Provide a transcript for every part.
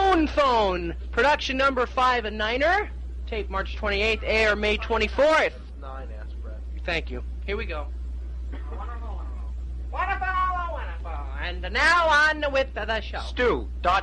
Spoon Phone, production number 5 and 9er. Tape March 28th, air May 24th. 9 aspirin. Thank you. Here we go. Wonderful. And now on with the show. Stu. ... Yeah,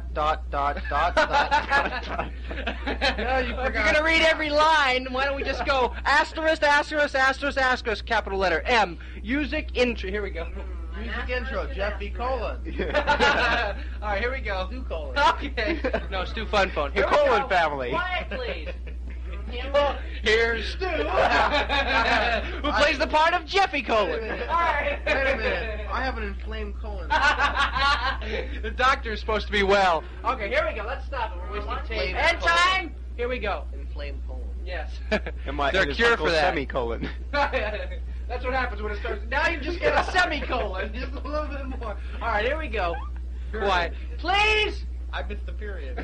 if you're going to read every line, why don't we just go asterisk, asterisk, asterisk, asterisk, capital letter M. Music intro. Here we go. Music intro, Jeffy Colon. All right, here we go. Stu Colon. Okay. No, Stu Fun Phone. Here The we Colon go. family. Quiet, please. Here's Stu, who plays the part of Jeffy Colon. Wait a minute. All right. Wait a minute. I have an inflamed colon. The doctor's supposed to be well. Okay, here we go. Let's stop it. We're wasting tape. Inflamed And colon. time. Here we go. Inflamed colon. Yes. And my There's a cure for that. Semicolon. That's what happens when it starts. Now you just get a semicolon. Just a little bit more. All right, here we go. Quiet. Please. I missed the period.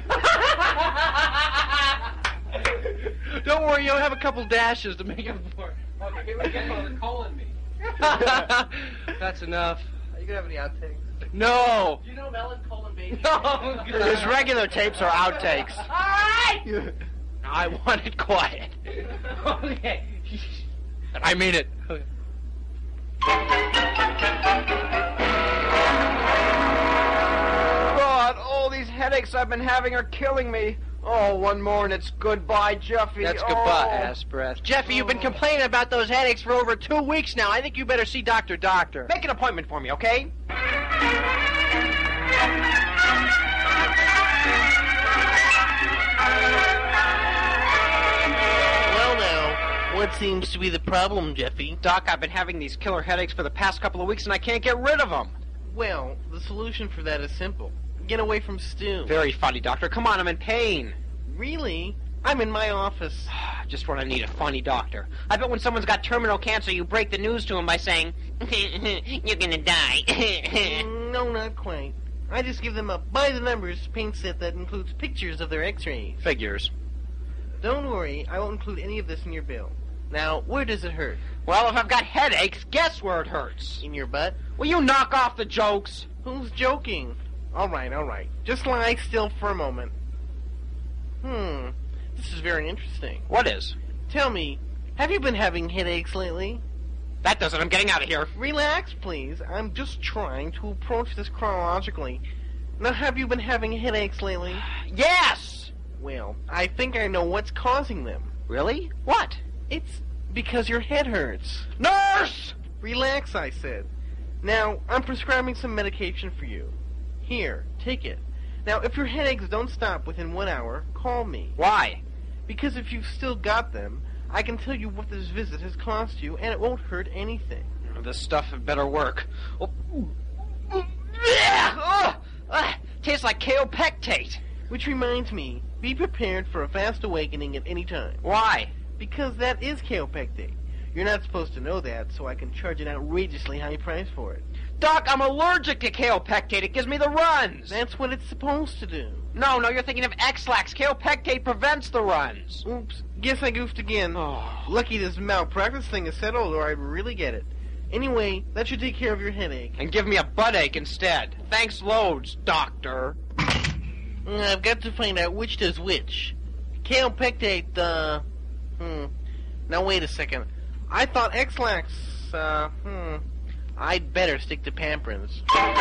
Don't worry, you'll have a couple dashes to make up for it. Okay, here we go. The colon me. That's enough. Are you gonna have any outtakes? No. Do you know melon colon baby? No. His regular tapes are outtakes. All right. I want it quiet. Okay. I mean it. Okay. God, all these headaches I've been having are killing me. Oh, one more and it's goodbye, Jeffy. That's Oh. goodbye, ass breath. Jeffy, you've been complaining about those headaches for over 2 weeks now. I think you better see Doctor. Make an appointment for me, okay? Well now, what seems to be the problem, Jeffy? Doc, I've been having these killer headaches for the past couple of weeks and I can't get rid of them. Well, the solution for that is simple. Get away from Stu. Very funny, Doctor. Come on, I'm in pain. Really? I'm in my office. Just when I need a funny doctor. I bet when someone's got terminal cancer, you break the news to him by saying, you're gonna die. No, not quite. I just give them a by-the-numbers paint set that includes pictures of their x-rays. Figures. Don't worry, I won't include any of this in your bill. Now, where does it hurt? Well, if I've got headaches, guess where it hurts? In your butt? Will you knock off the jokes? Who's joking? All right. Just lie still for a moment. This is very interesting. What is? Tell me, have you been having headaches lately? That does it. I'm getting out of here. Relax, please. I'm just trying to approach this chronologically. Now, have you been having headaches lately? Yes! Well, I think I know what's causing them. Really? What? It's because your head hurts. Nurse! Relax, I said. Now, I'm prescribing some medication for you. Here, take it. Now, if your headaches don't stop within 1 hour, call me. Why? Because if you've still got them, I can tell you what this visit has cost you, and it won't hurt anything. This stuff had better work. Tastes like kaopectate. Which reminds me, be prepared for a fast awakening at any time. Why? Because that is kaopectate. You're not supposed to know that, so I can charge an outrageously high price for it. Doc, I'm allergic to kaopectate. It gives me the runs. That's what it's supposed to do. No, you're thinking of X-Lax. Kaopectate prevents the runs. Oops, guess I goofed again. Oh. Lucky this malpractice thing is settled, or I'd really get it. Anyway, that should take care of your headache. And give me a butt ache instead. Thanks loads, doctor. I've got to find out which does which. Kaopectate, Now wait a second. I thought X-Lax, I'd better stick to Pamperins.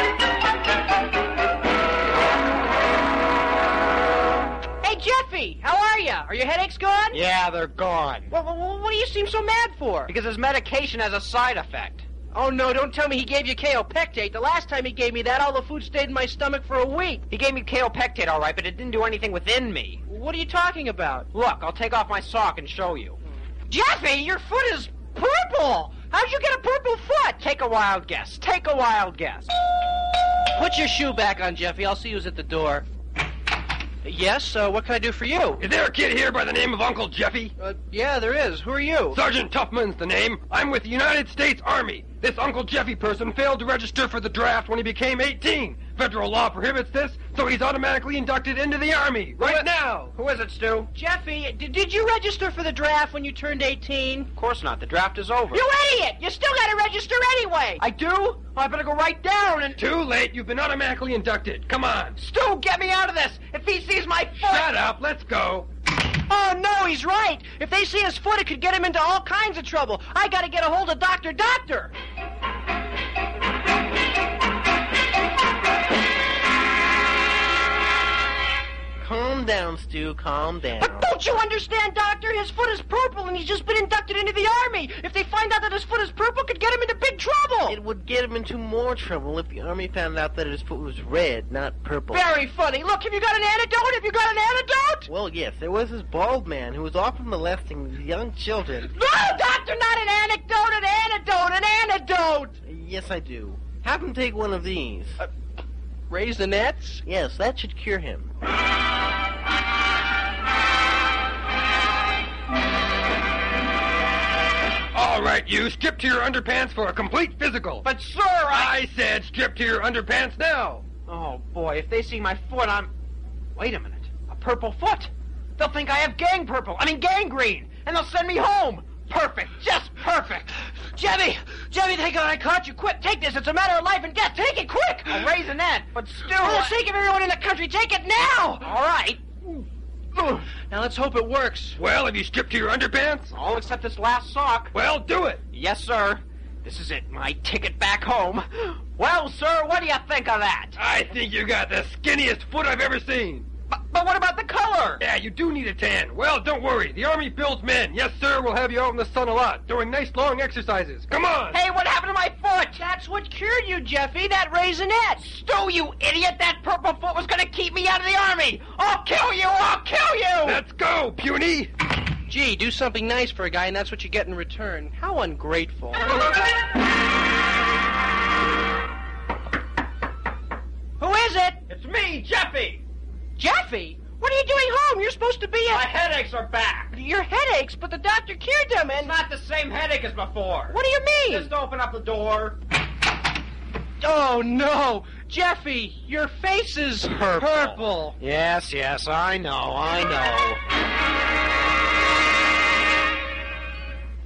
Hey, Jeffy, how are you? Are your headaches gone? Yeah, they're gone. Well, what do you seem so mad for? Because his medication has a side effect. Oh, no, don't tell me he gave you kaopectate. The last time he gave me that, all the food stayed in my stomach for a week. He gave me kaopectate, all right, but it didn't do anything within me. What are you talking about? Look, I'll take off my sock and show you. Jeffy, your foot is purple. How'd you get a purple foot? Take a wild guess. Take a wild guess. Put your shoe back on, Jeffy. I'll see you at the door. Yes, what can I do for you? Is there a kid here by the name of Uncle Jeffy? Yeah, there is. Who are you? Sergeant Tuffman's the name. I'm with the United States Army. This Uncle Jeffy person failed to register for the draft when he became 18. Federal law prohibits this, so he's automatically inducted into the Army right now. Who is it, Stu? Jeffy, did you register for the draft when you turned 18? Of course not. The draft is over. You idiot! You still gotta register anyway! I do? Well, I better go right down and... Too late. You've been automatically inducted. Come on. Stu, get me out of this! If he's my foot! Shut up, let's go. Oh, no, he's right. If they see his foot, it could get him into all kinds of trouble. I gotta get a hold of Dr. Doctor. Calm down, Stu, calm down. But don't you understand, Doctor? His foot is purple, and he's just been inducted into the Army. If they find out that his foot is purple, it could get him into big trouble. It would get him into more trouble if the Army found out that his foot was red, not purple. Very funny. Look, have you got an antidote? Have you got an antidote? Well, yes, there was this bald man who was often molesting these young children. No, Doctor, not an anecdote, an antidote, an antidote. Yes, I do. Have him take one of these. Raise the nets? Yes, that should cure him. All right, you, strip to your underpants for a complete physical. But, sir, I said strip to your underpants now. Oh, boy, if they see my foot, Wait a minute. A purple foot? They'll think I have gangrene, and they'll send me home. Perfect. Just perfect. Jemmy, thank God I caught you. Quick, take this. It's a matter of life and death. Take it quick. I'll raise a net, but still... For the sake of everyone in the country, take it now. All right. Now let's hope it works. Well, have you stripped to your underpants? All except this last sock. Well, do it. Yes, sir. This is it, my ticket back home. Well, sir, what do you think of that? I think you got the skinniest foot I've ever seen. But what about the color? Yeah, you do need a tan. Well, don't worry. The Army builds men. Yes, sir, we'll have you out in the sun a lot, doing nice long exercises. Come on! Hey, what happened to my foot? That's what cured you, Jeffy, that raisinette. Stu, you idiot! That purple foot was gonna keep me out of the Army! I'll kill you! I'll kill you! Let's go, puny! Gee, do something nice for a guy, and that's what you get in return. How ungrateful. Who is it? It's me, Jeffy! Jeffy? What are you doing home? You're supposed to be My headaches are back! Your headaches, but the doctor cured them, It's and... not the same headache as before. What do you mean? Just open up the door. Oh, no. Jeffy, your face is purple. Yes, I know.